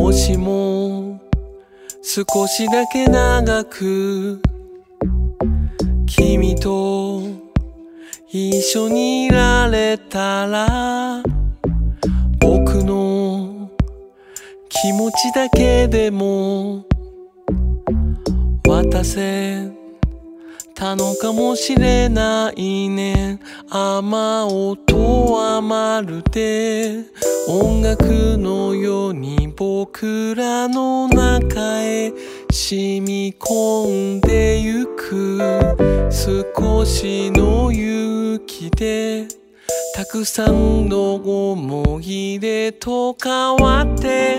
もしも少しだけ長く君と一緒にいられたら、僕の気持ちだけでも渡せたのかもしれないね。雨音はまるで音楽のように僕らの中へ染み込んでゆく。少しの勇気でたくさんの思い出と変わって